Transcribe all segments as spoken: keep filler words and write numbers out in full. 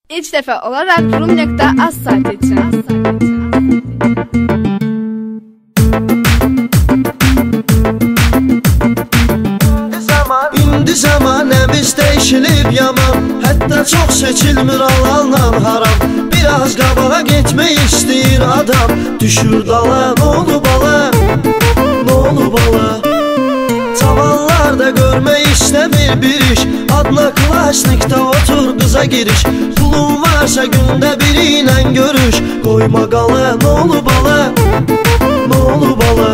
İlk dəfə olaraq rum.az saytı üçün. İndi zamanəmiz dəyişilib yaman, hətta çox seçilmir halaldan haram. Biraz qabağa getmək istəyir adam, düşür dala, nə olub ala, nə olub ala. Cavanlar da görmək istəmir bir iş, adına klasnikdə otur qıza giriş. Pulun varsa gündə biri ilə görüş, qoyma qala, nə olub ala, nə olub ala.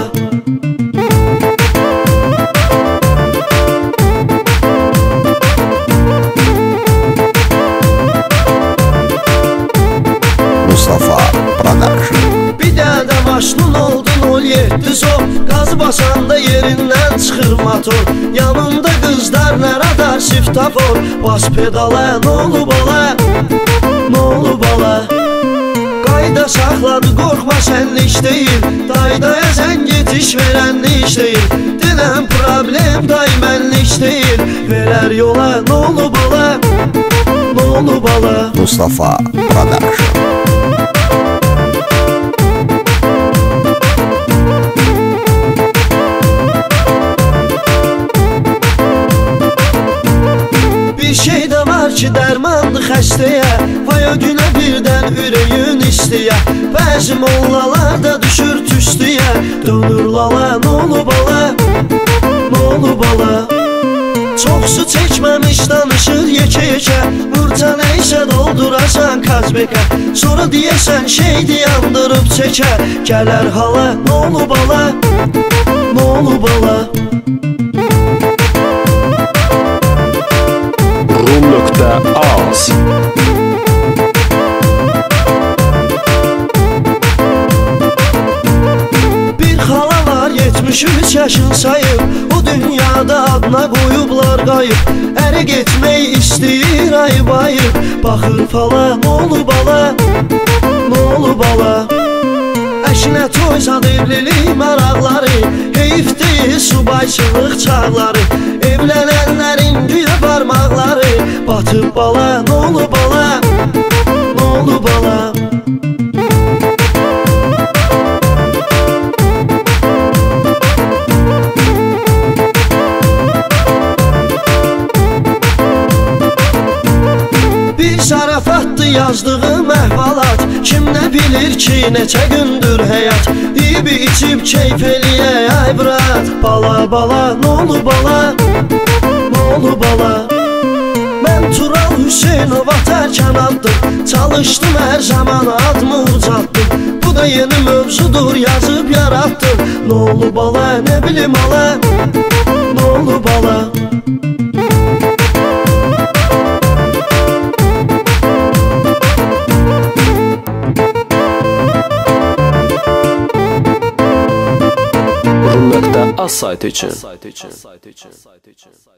Mustafa Production. Bir dədə maşnun oldun ol yeddi sol, qaz basanda yerindən çıxır motor. Yanında qızlar nə radar siftafor, bas pedala, nə olub ala, nə olub ala. Qayda saxladı, qorxma sənlik deyil, daydaya sən getiş verənlik deyil. Denən problem day mənlik deyil, verər yola, nə olub ala, nə olub ala. Mustafa Production. Şey də var ki, dərmandı xəstəyə, vay o günə birdən ürəyin istəyə. Bəzi mollalar da düşür tüstüyə, dönür lala, nə olub ala, nə olub ala. Çox su çəkməmiş danışır yekə-yekə, vurca nəysə doldurasan kazbekə. Sonra deyəsən şeydi yandırıb çəkə, gələr hala, nə olub ala, nə olub ala. rum.az. Bir xala var yetmiş üç yaşın sayıb, o dünyada adına qoyublar qayıb. Əri getmək istəyir ayıb ayıb, baxır fala, nə olub ala, nə olub ala. Əşinə toy zad evlilik maraqları, heyif deyil subayçılıq çağları. Evlənənlərin güya parmaqları, batıb bala, nə olub ala, nə olub ala. Bir zarafatdı yazdığım əhvalat, kim nə bilir ki, neçə gündür həyat. İyib içib keyf eləyək ay brat, bala bala, nə olub ala, nə olub ala. Mən Tural Hüseynov atarkən addım, çalışdım hər zaman adımı ucatdım. Bu da yeni mövzudur yazıb yaratdım, nə olub ala, nə bilim ala, nə olub ala. rum.az saytı üçün.